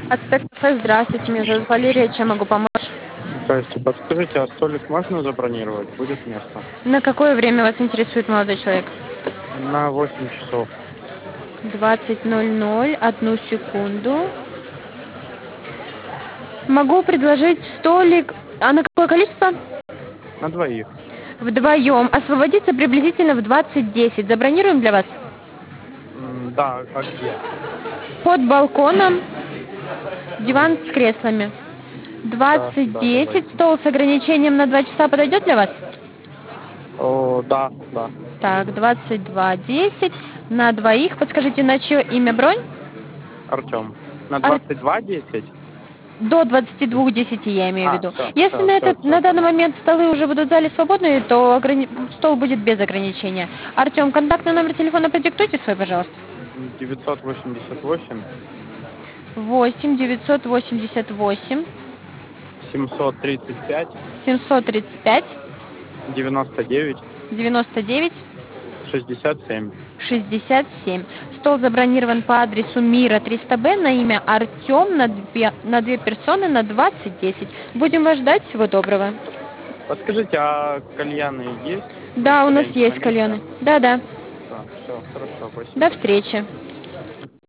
Аспект кафе, здравствуйте, меня зовут Валерия, чем могу помочь? Здрасте, подскажите, а столик можно забронировать? Будет место? На какое время вас интересует молодой человек? На 8 часов. 20:00, одну секунду. Могу предложить столик, а на какое количество? На двоих. Вдвоем. Освободится приблизительно в 20:10. Забронируем для вас? Да, а где? Под балконом, диван с креслами. Да, да, давайте. 20:10, стол с ограничением на 2 часа подойдет для вас? О, да, да. Так, 22:10 на двоих. Подскажите, на чье имя бронь? Артем. На Ар- 22:10? До 22:10 я имею в виду. Все, Если все, все, на все, данный понял. момент столы уже будут в зале свободные, то стол будет без ограничения. Артем, контактный номер телефона продиктуйте свой, пожалуйста. 988, 8 988 735, 735 99, 99 67. 67. Стол забронирован по адресу Мира 300Б на имя Артем на две персоны на 20:10. Будем вас ждать. Всего доброго. Подскажите, а кальяны есть? Да, у нас Кальянчик на есть месте? кальяны. Да-да. Да, все, хорошо, До спасибо. встречи.